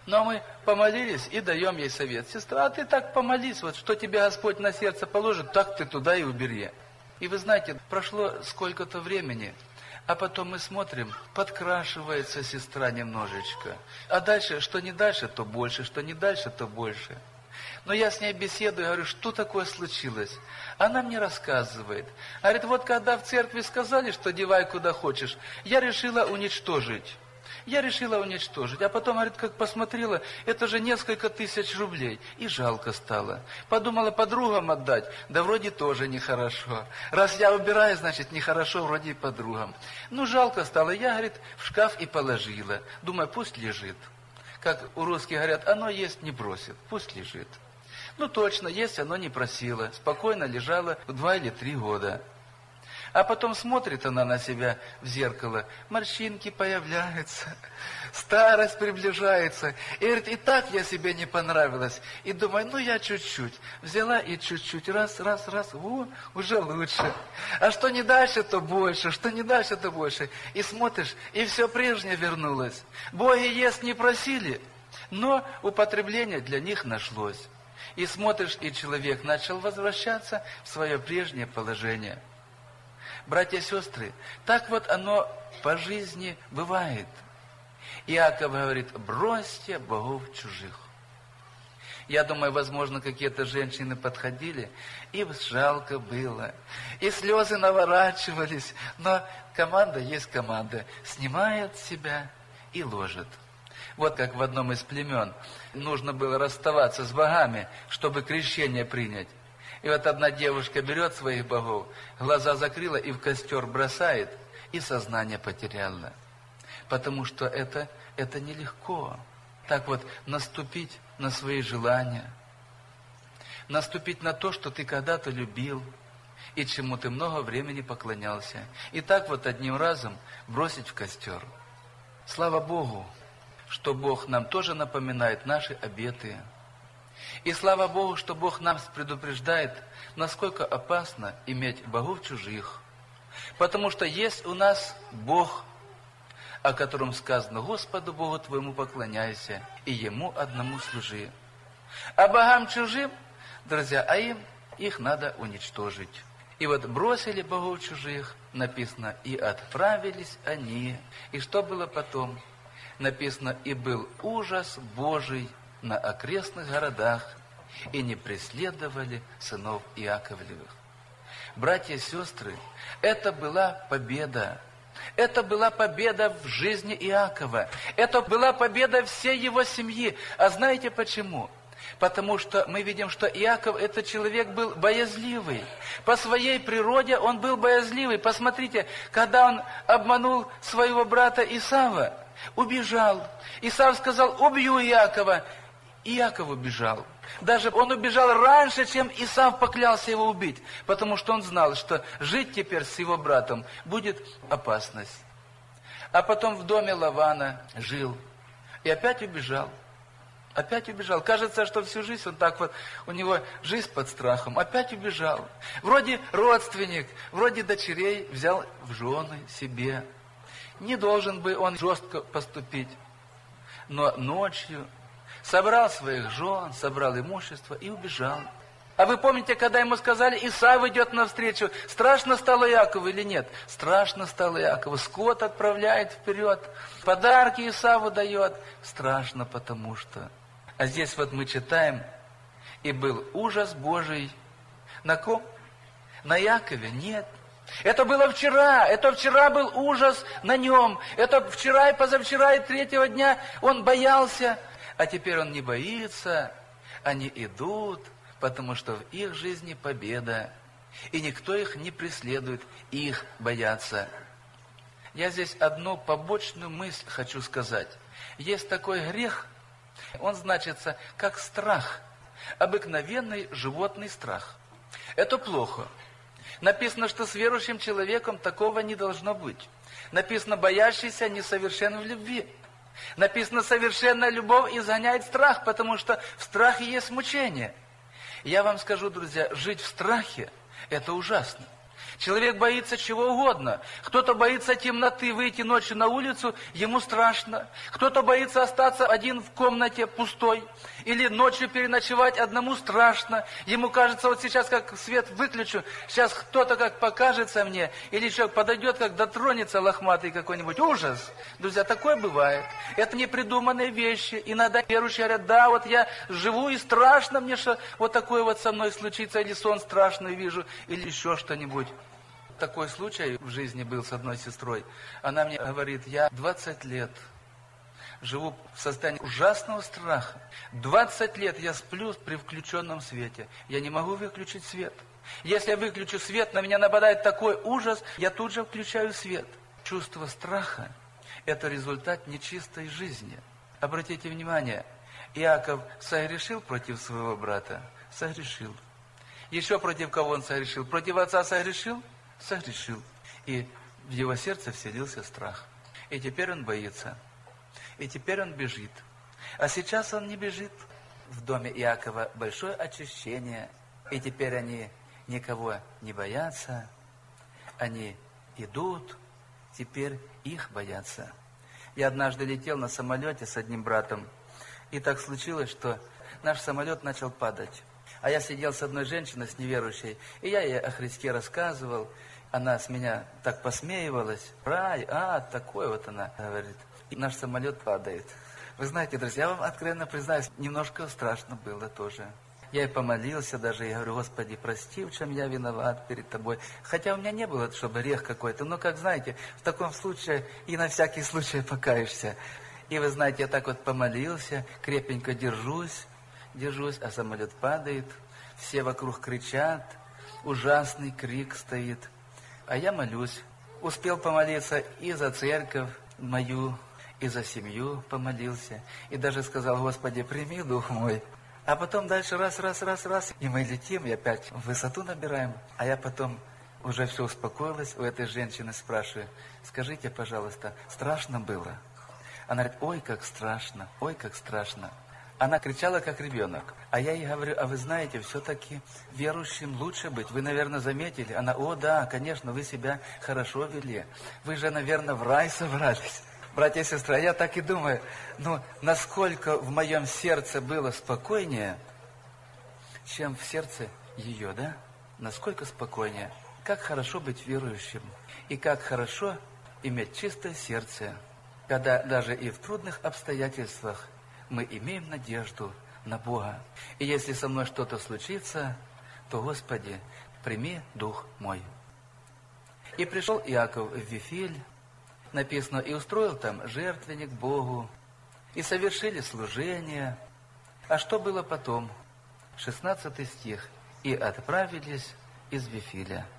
Но мы помолились и даем ей совет. Сестра, а ты так помолись, вот что тебе Господь на сердце положит, так ты туда и убери. И вы знаете, прошло сколько-то времени, а потом мы смотрим, подкрашивается сестра немножечко. А дальше, что не дальше, то больше, что не дальше, то больше. Но я с ней беседую, говорю, что такое случилось? Она мне рассказывает. Говорит, вот когда в церкви сказали, что девай куда хочешь, я решила уничтожить. А потом, говорит, как посмотрела, это же несколько тысяч рублей. И жалко стало. Подумала подругам отдать, да вроде тоже нехорошо. Раз я убираю, значит нехорошо вроде и подругам. Ну, жалко стало. Я, говорит, в шкаф и положила. Думаю, пусть лежит. Как у русских говорят, оно есть не бросит, пусть лежит. Ну, точно, есть оно не просило. Спокойно лежало 2 или 3 года. А потом смотрит она на себя в зеркало, морщинки появляются, старость приближается. И говорит, и так я себе не понравилась. И думаю, ну я чуть-чуть. Взяла и чуть-чуть, раз, уже лучше. А что не дальше, то больше, что не дальше, то больше. И смотришь, и все прежнее вернулось. Боги есть не просили, но употребление для них нашлось. И смотришь, и человек начал возвращаться в свое прежнее положение. Братья и сестры, так вот оно по жизни бывает. Иаков говорит, бросьте богов чужих. Я думаю, возможно, какие-то женщины подходили, им жалко было, и слезы наворачивались, но команда есть команда, снимает себя и ложит. Вот как в одном из племен нужно было расставаться с богами, чтобы крещение принять. И вот одна девушка берет своих богов, глаза закрыла и в костер бросает, и сознание потеряла. Потому что это нелегко. Так вот, наступить на свои желания, наступить на то, что ты когда-то любил, и чему ты много времени поклонялся. И так вот одним разом бросить в костер. Слава Богу, что Бог нам тоже напоминает наши обеты. И слава Богу, что Бог нас предупреждает, насколько опасно иметь богов чужих. Потому что есть у нас Бог, о котором сказано, Господу Богу твоему поклоняйся, и Ему одному служи. А богам чужим, друзья, их надо уничтожить. И вот бросили богов чужих, написано, и отправились они. И что было потом? Написано, и был ужас Божий на окрестных городах, и не преследовали сынов Иаковлевых. Братья и сестры, это была победа. Это была победа в жизни Иакова. Это была победа всей его семьи. А знаете почему? Потому что мы видим, что Иаков, этот человек был боязливый. По своей природе он был боязливый. Посмотрите, когда он обманул своего брата Исава, убежал. Исав сказал, убью Иакова. Иаков убежал. Даже он убежал раньше, чем Исав поклялся его убить, потому что он знал, что жить теперь с его братом будет опасность. А потом в доме Лавана жил и опять убежал. Опять убежал. Кажется, что всю жизнь он так вот, у него жизнь под страхом. Опять убежал. Вроде родственник, вроде дочерей взял в жены себе. Не должен бы он жестко поступить. Но ночью собрал своих жен, собрал имущество и убежал. А вы помните, когда ему сказали, Исав идет навстречу, страшно стало Иакову или нет? Страшно стало Иакову. Скот отправляет вперед, подарки Исаву дает. Страшно, потому что... А здесь вот мы читаем, и был ужас Божий. На ком? На Иакове? Нет. Это было вчера. Это вчера был ужас на нем. Это вчера и позавчера и 3-го дня он боялся. А теперь он не боится, они идут, потому что в их жизни победа. И никто их не преследует, их боятся. Я здесь одну побочную мысль хочу сказать. Есть такой грех, он значится как страх, обыкновенный животный страх. Это плохо. Написано, что с верующим человеком такого не должно быть. Написано, боящийся несовершен в любви. Написано, совершенная любовь изгоняет страх, потому что в страхе есть мучение. Я вам скажу, друзья, жить в страхе – это ужасно. Человек боится чего угодно. Кто-то боится темноты, выйти ночью на улицу, ему страшно. Кто-то боится остаться один в комнате пустой. Или ночью переночевать одному страшно. Ему кажется, вот сейчас как свет выключу, сейчас кто-то как покажется мне, или человек подойдет, как дотронется лохматый какой-нибудь. Ужас! Друзья, такое бывает. Это непридуманные вещи. Иногда верующие говорят, да, вот я живу и страшно мне, что вот такое вот со мной случится, или сон страшный вижу, или еще что-нибудь. Такой случай в жизни был с одной сестрой. Она мне говорит, я 20 лет живу в состоянии ужасного страха. 20 лет я сплю при включенном свете. Я не могу выключить свет. Если я выключу свет, на меня нападает такой ужас, я тут же включаю свет. Чувство страха – это результат нечистой жизни. Обратите внимание, Иаков согрешил против своего брата? Согрешил. Еще против кого он согрешил? Против отца согрешил? Согрешил. И в его сердце вселился страх. И теперь он боится. И теперь он бежит. А сейчас он не бежит. В доме Иакова большое очищение. И теперь они никого не боятся. Они идут. Теперь их боятся. Я однажды летел на самолете с одним братом. И так случилось, что наш самолет начал падать. А я сидел с одной женщиной, с неверующей, и я ей о Христе рассказывал. Она с меня так посмеивалась. Рай, такой вот она говорит. И наш самолет падает. Вы знаете, друзья, я вам откровенно признаюсь, немножко страшно было тоже. Я и помолился даже, и говорю, Господи, прости, в чем я виноват перед Тобой. Хотя у меня не было, чтобы грех какой-то, но, как знаете, в таком случае и на всякий случай покаешься. И вы знаете, я так вот помолился, крепенько держусь, а самолет падает, все вокруг кричат, ужасный крик стоит. А я молюсь. Успел помолиться и за церковь мою, и за семью помолился. И даже сказал, Господи, прими дух мой. А потом дальше раз, и мы летим, и опять высоту набираем. А я потом уже все успокоилась, у этой женщины спрашиваю, скажите, пожалуйста, страшно было? Она говорит, ой, как страшно, ой, как страшно. Она кричала, как ребенок. А я ей говорю, а вы знаете, все-таки верующим лучше быть. Вы, наверное, заметили? Она, о, да, конечно, вы себя хорошо вели. Вы же, наверное, в рай собрались. Братья и сестры, я так и думаю, насколько в моем сердце было спокойнее, чем в сердце ее, да? Насколько спокойнее. Как хорошо быть верующим. И как хорошо иметь чистое сердце, когда даже и в трудных обстоятельствах мы имеем надежду на Бога. И если со мной что-то случится, то, Господи, прими дух мой. И пришел Иаков в Вифиль, написано, и устроил там жертвенник Богу, и совершили служение. А что было потом? 16 стих. И отправились из Вифиля.